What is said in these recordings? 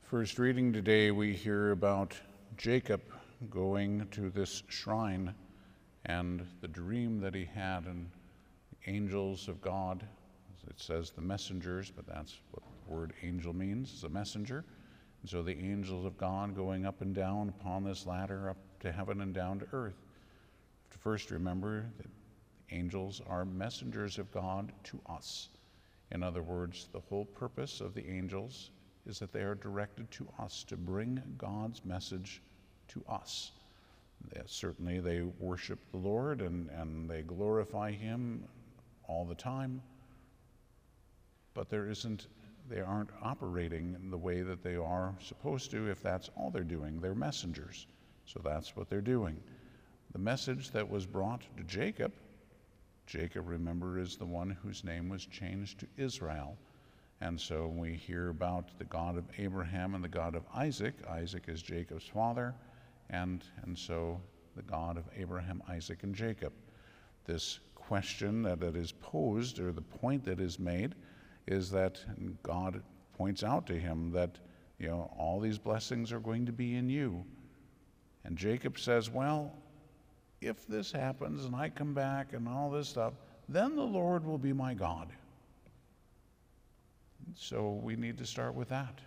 First reading today, we hear about Jacob going to this shrine and the dream that he had, and the angels of God. It says the messengers, but that's what the word angel means, is a messenger. And so the angels of God going up and down upon this ladder up to heaven and down to earth. To first remember that angels are messengers of God to us. In other words, the whole purpose of the angels is that they are directed to us to bring God's message to us. Certainly they worship the Lord and they glorify Him all the time, but they aren't operating in the way that they are supposed to if that's all they're doing. They're messengers, so that's what they're doing. The message that was brought to Jacob, remember, is the one whose name was changed to Israel. And so we hear about the God of Abraham and the God of Isaac. Isaac is Jacob's father, and so the God of Abraham, Isaac, and Jacob. This question that is posed, or the point that is made, is that God points out to him that, all these blessings are going to be in you. And Jacob says, well, if this happens and I come back and all this stuff, then the Lord will be my God. So we need to start with that.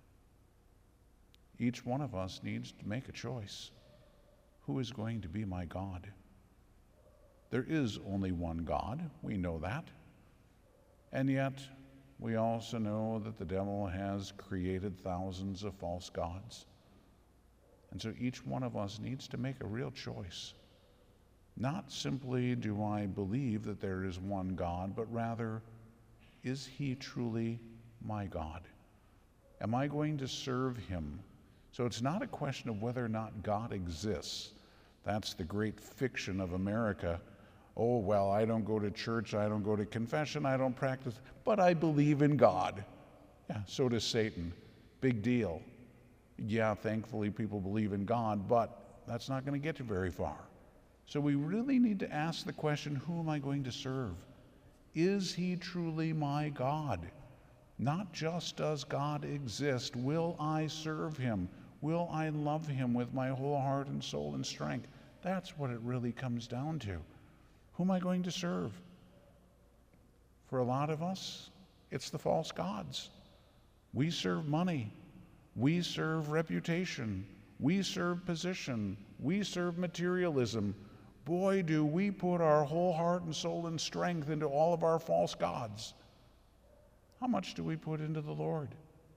Each one of us needs to make a choice. Who is going to be my God? There is only one God. We know that. And yet, we also know that the devil has created thousands of false gods. And so each one of us needs to make a real choice. Not simply do I believe that there is one God, but rather, is He truly my God? Am I going to serve Him? So it's not a question of whether or not God exists. That's the great fiction of America. Oh, well, I don't go to church, I don't go to confession, I don't practice, but I believe in God. Yeah, so does Satan. Big deal. Yeah, thankfully people believe in God, but that's not going to get you very far. So we really need to ask the question, who am I going to serve? Is He truly my God? Not just does God exist, will I serve Him? Will I love Him with my whole heart and soul and strength? That's what it really comes down to. Who am I going to serve? For a lot of us, it's the false gods. We serve money. We serve reputation. We serve position. We serve materialism. Boy, do we put our whole heart and soul and strength into all of our false gods. How much do we put into the Lord?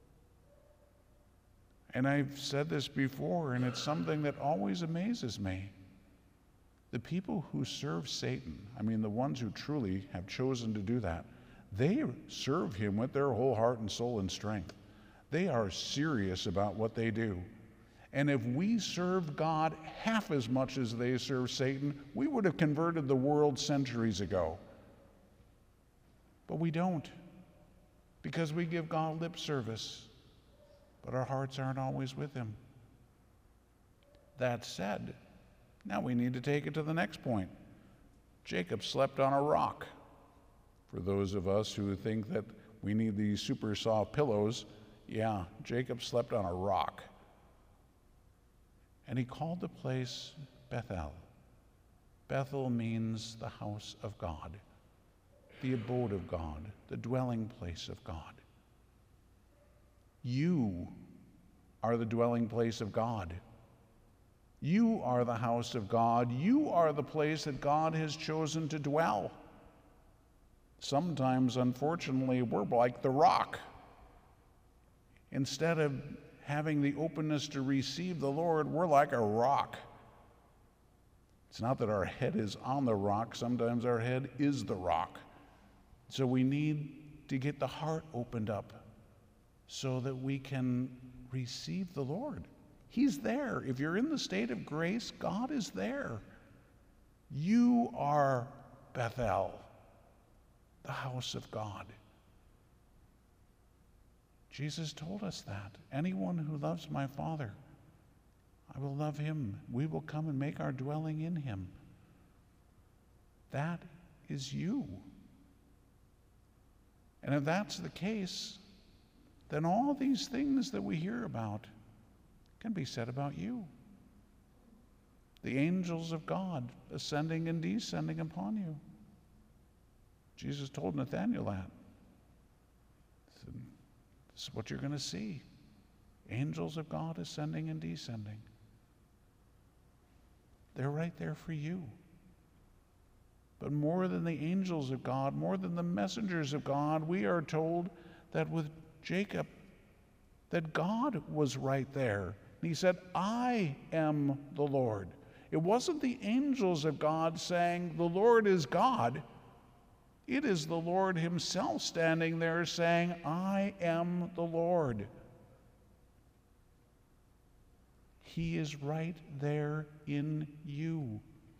And I've said this before, and it's something that always amazes me. The people who serve Satan, the ones who truly have chosen to do that, they serve him with their whole heart and soul and strength. They are serious about what they do. And if we served God half as much as they serve Satan, we would have converted the world centuries ago. But we don't, because we give God lip service, but our hearts aren't always with Him. That said, now we need to take it to the next point. Jacob slept on a rock. For those of us who think that we need these super soft pillows, yeah, Jacob slept on a rock. And he called the place Bethel. Bethel means the house of God, the abode of God, the dwelling place of God. You are the dwelling place of God. You are the house of God. You are the place that God has chosen to dwell. Sometimes, unfortunately, we're like the rock. Instead of having the openness to receive the Lord, we're like a rock. It's not that our head is on the rock. Sometimes our head is the rock. So we need to get the heart opened up so that we can receive the Lord. He's there. If you're in the state of grace, God is there. You are Bethel, the house of God. Jesus told us that. Anyone who loves my Father, I will love him. We will come and make our dwelling in him. That is you. And if that's the case, then all these things that we hear about can be said about you. The angels of God ascending and descending upon you. Jesus told Nathanael that. He said, this is what you're going to see. Angels of God ascending and descending. They're right there for you. But more than the angels of God, more than the messengers of God, we are told that with Jacob, that God was right there. And he said, I am the Lord. It wasn't the angels of God saying, the Lord is God. It is the Lord himself standing there saying, I am the Lord. He is right there in you,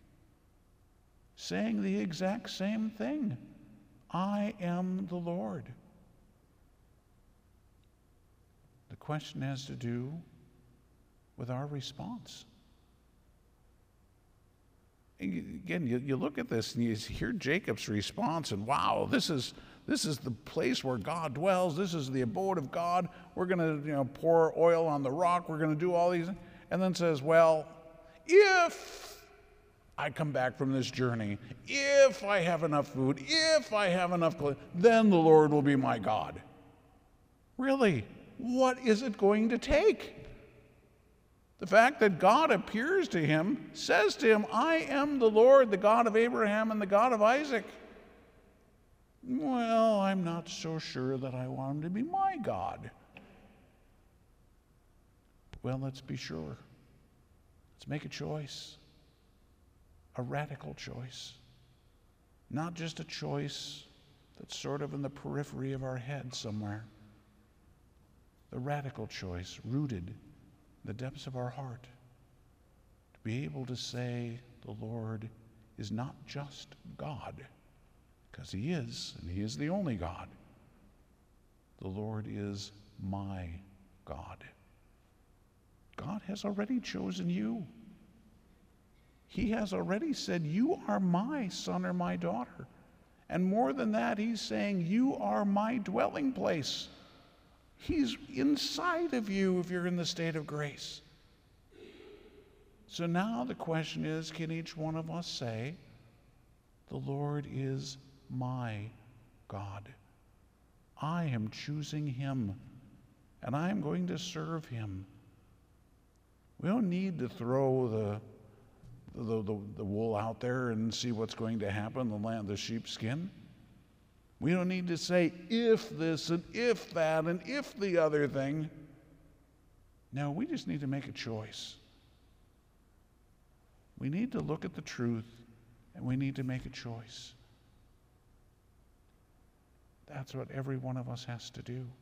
saying the exact same thing. I am the Lord. The question has to do with our response. Again, you look at this and you hear Jacob's response, and wow, this is the place where God dwells. This is the abode of God. We're going to pour oil on the rock. We're going to do all these. And then says, well, if I come back from this journey, if I have enough food, if I have enough clothes, then the Lord will be my God. Really? What is it going to take? The fact that God appears to him, says to him, I am the Lord, the God of Abraham and the God of Isaac. Well, I'm not so sure that I want him to be my God. Well, let's be sure. Let's make a choice, a radical choice, not just a choice that's sort of in the periphery of our head somewhere. The radical choice rooted in the depths of our heart, to be able to say the Lord is not just God, because he is, and he is the only God. The Lord is my God. God has already chosen you. He has already said, you are my son or my daughter. And more than that, he's saying, you are my dwelling place. He's inside of you if you're in the state of grace. So now the question is, can each one of us say, the Lord is my God. I am choosing him, and I am going to serve him. We don't need to throw the wool out there and see what's going to happen, the sheepskin. We don't need to say, if this and if that and if the other thing. No, we just need to make a choice. We need to look at the truth, and we need to make a choice. That's what every one of us has to do.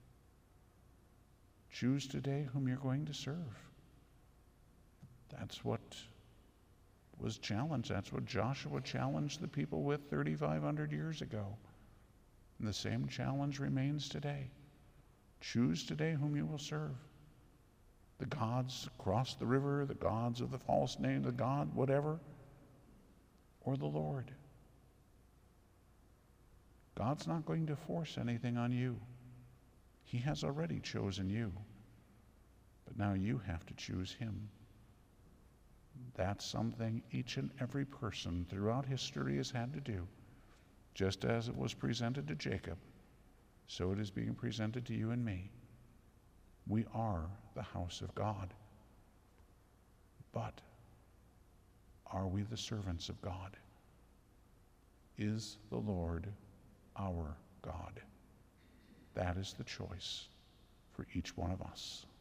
Choose today whom you're going to serve. That's what was challenged. That's what Joshua challenged the people with 3,500 years ago. And the same challenge remains today. Choose today whom you will serve. The gods across the river, the gods of the false name, the God, whatever, or the Lord. God's not going to force anything on you. He has already chosen you. But now you have to choose him. That's something each and every person throughout history has had to do. Just as it was presented to Jacob, so it is being presented to you and me. We are the house of God. But are we the servants of God? Is the Lord our God? That is the choice for each one of us.